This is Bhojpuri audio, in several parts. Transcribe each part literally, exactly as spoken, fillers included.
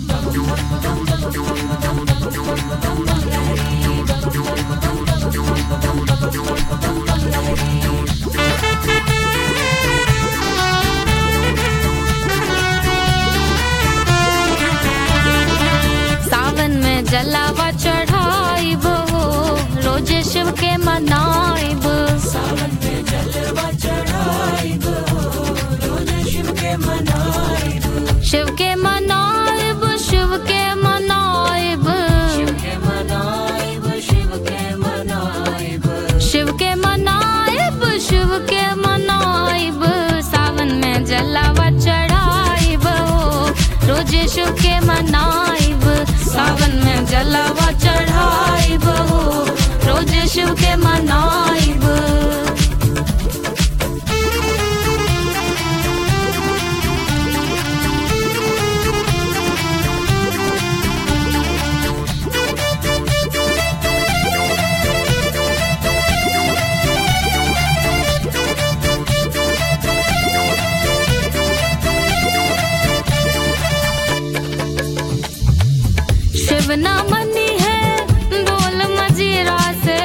जलावा चढ़ाइब हो रोजे शिव के मनाइब। सावन में जलवा चढ़ाइब हो रोजे शिव के मनाइब। शिव के मनाइब शिव के मनाइब शिव के मनाइब शिव के मनाइब। शिव के मनाइब शिव के मनाइब। सावन में जलावा चढ़ाइब हो रोजे शिव के मनाइब। सावन में जलावा चढ़ाइब हो रोजे शिव के मनाइब। शिव ना मनी है ढोल मजीरा से।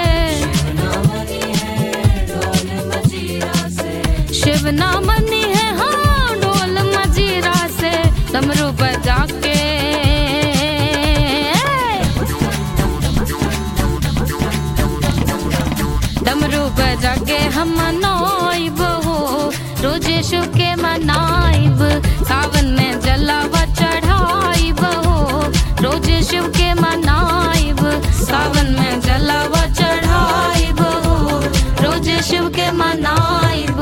शिव ना मनी है हाँ ढोल मजीरा से। डमरू बजा के डमरू बजा के हम मनाइब हो रोजे शिव के मनाइब। सावन में जलावा चढ़ाइब हो रोजे शिव के मनाइब। सावन में जलावा चढ़ाइब हो रोजे शिव के मनाइब।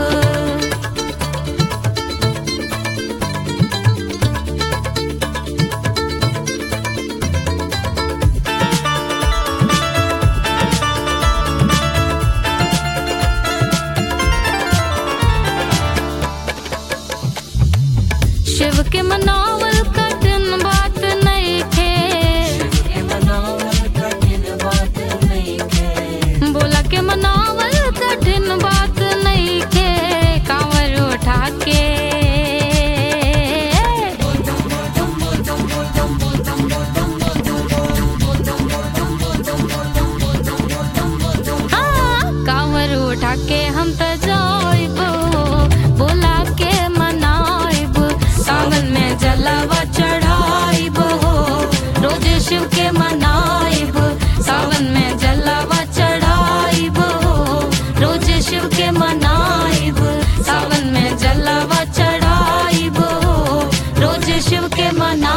शिव के मनावल कठिन बात नहीं थे। शिव के मनावल कठिन बात नहीं थे। बोला के मनावल कठिन बात नहीं थे। कांवर उठा के हाँ कांवर उठा के हम तो जाइब बोला के मनाइब। सावन में जलावा चढ़ाइब हो रोजे शिव के मनाइब। सावन में जलावा चढ़ाइब हो रोजे शिव के मनाइब। सावन में जलावा चढ़ाइब हो रोजे शिव के मनाइब।